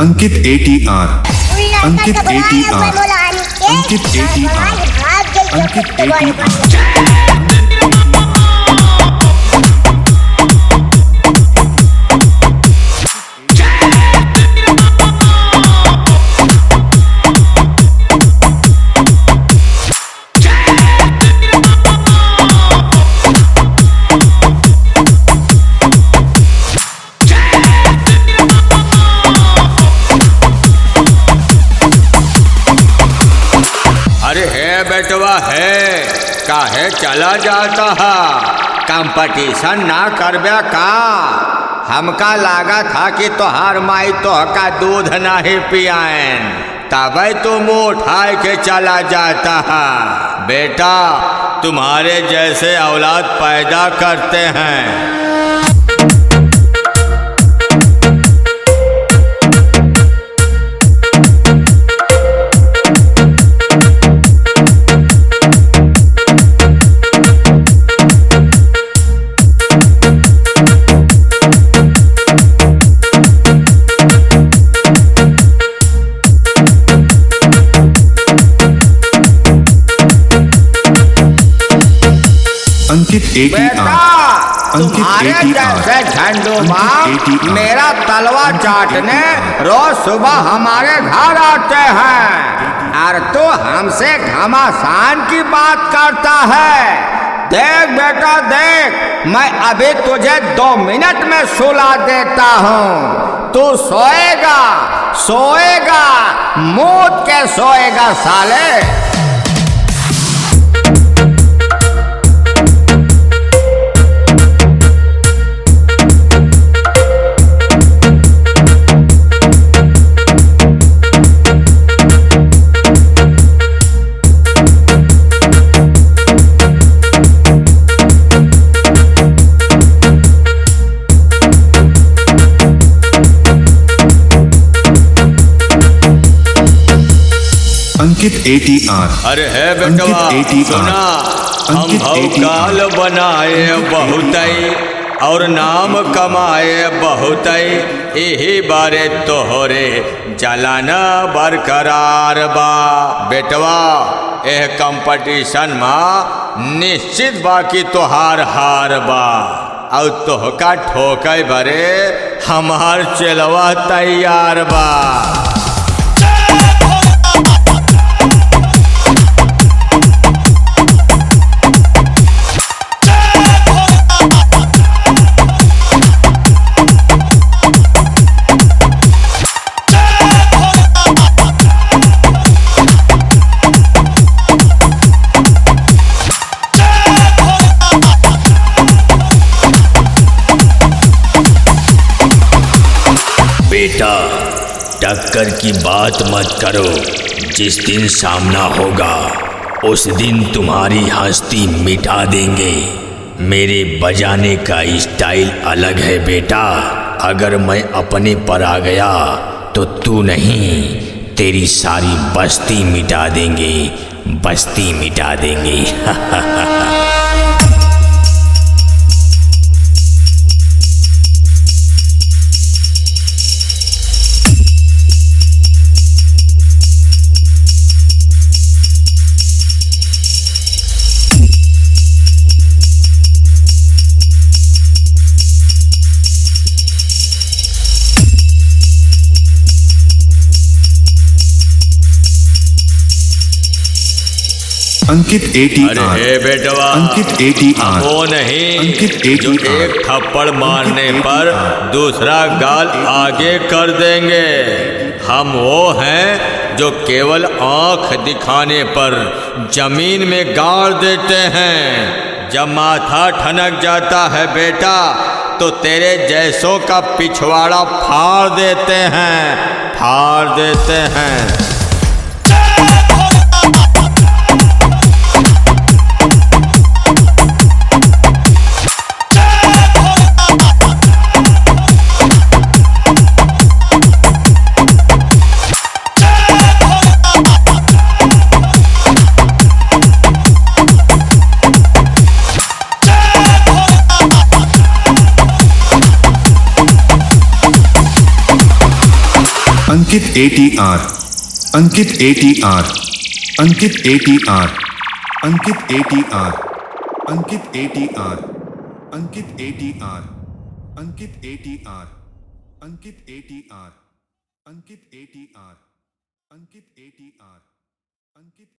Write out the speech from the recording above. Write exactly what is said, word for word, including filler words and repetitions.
Ankit ATR Ankit ATR Ankit ATR Ankit ATR अरे है बेटवा है काहे चला जाता है कंपटीशन ना करबे का। हमका लागा था कि तोहार माई तोहका दूध नहीं पियाएन तबे तो मुँह उठाए के चला जाता है। बेटा तुम्हारे जैसे औलाद पैदा करते हैं। अंकित एटीआर तुम्हारे जैसे झंडूबा मेरा तलवा चाटने रोज सुबह हमारे घर आते हैं और तो हमसे घमासान की बात करता है। देख बेटा देख मैं अभी तुझे दो मिनट में सुला देता हूँ। तू सोएगा सोएगा मूत के सोएगा साले। अंकित एटीआर अरे है बेटवा सुना हम भौकाल बनाए बहुतई और नाम कमाए बहुतई यही बारे तोहरे जलाना बरकरार बा। बेटवा एह कंपटीशन में निश्चित बा कि तोहार हार बा और तोहका ठोके बरे हमार चलवा तैयार बा। बेटा टक्कर की बात मत करो। जिस दिन सामना होगा उस दिन तुम्हारी हस्ती मिटा देंगे। मेरे बजाने का स्टाइल अलग है बेटा। अगर मैं अपने पर आ गया तो तू नहीं तेरी सारी बस्ती मिटा देंगे बस्ती मिटा देंगे। अंकित एटीआर अरे बेटवा अंकित एटीआर वो नहीं अंकित जो एक थप्पड़ मारने पर दूसरा गाल आगे कर देंगे। हम वो हैं जो केवल आंख दिखाने पर जमीन में गाड़ देते हैं। जब माथा ठनक जाता है बेटा तो तेरे जैसों का पिछवाड़ा फाड़ देते हैं फाड़ देते हैं। Ankit ATR Ankit ATR Ankit ATR Ankit ATR Ankit ATR Ankit ATR Ankit ATR Ankit ATR Ankit ATR Ankit ATR Ankit